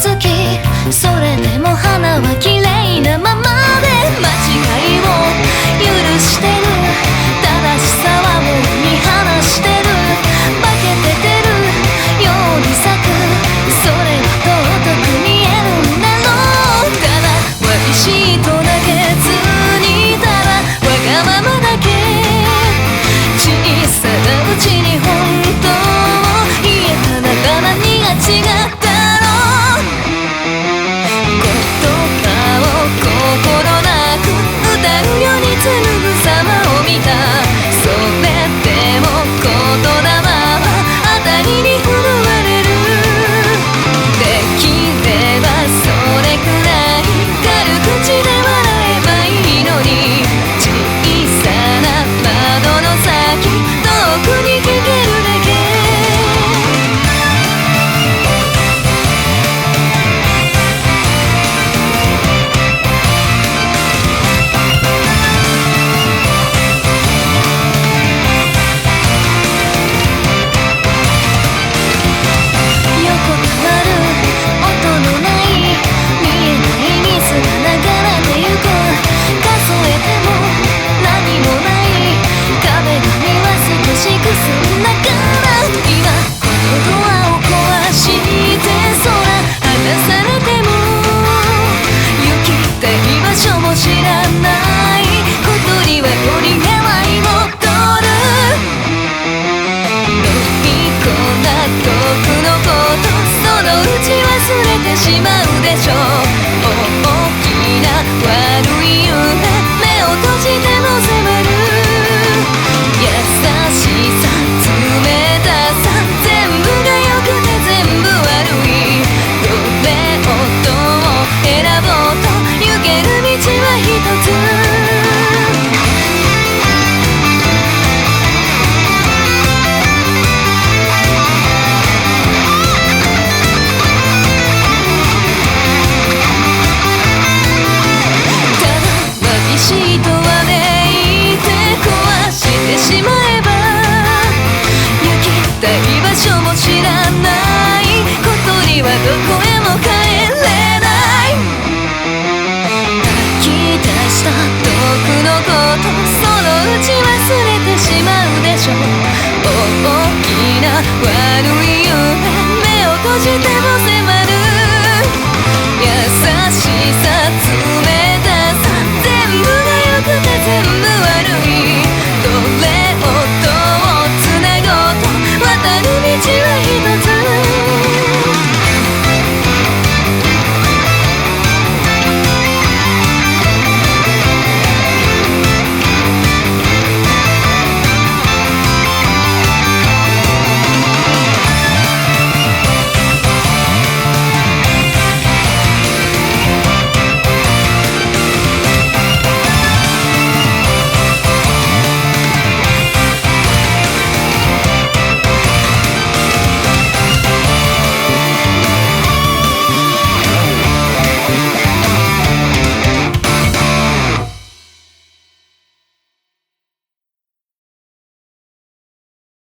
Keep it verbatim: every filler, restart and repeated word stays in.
つき、それでも花は綺麗なままで間違いを許してる、正しさはもう見放してる、化けててるように咲く、それが尊く見えるんだろう。ただわびしいとだけずにただわがままだけ小さなうちに本当を言えたなら何が違ったろう。言葉を心なく歌うように紡ぐ様を見た。それでも言霊は当たりに震われる。できればそれくらい軽口で笑えばいいのに、小さな窓の先遠くに聞けるだけ。横たわる音のない見えない水が流れてゆく。数えても何もない壁紙は少しくすんだから、今このドアを壊して空離されても行きたい場所も知らないことにはより願い戻る。飲み込んだ遠くのことそのうち忘れてしまうでしょう。大きな悪い夢目を閉じても迫る。優しさ冷たさ全部が良くて全部悪い。どれをどう選ぼうと行ける道は一つ。わびしいとはめいて壊してしまえば行きたい場所も知らないことにはどこへも帰れない。吐き出した遠くのことそのうち忘れてしまうでしょう。大きな悪い夢目を閉じても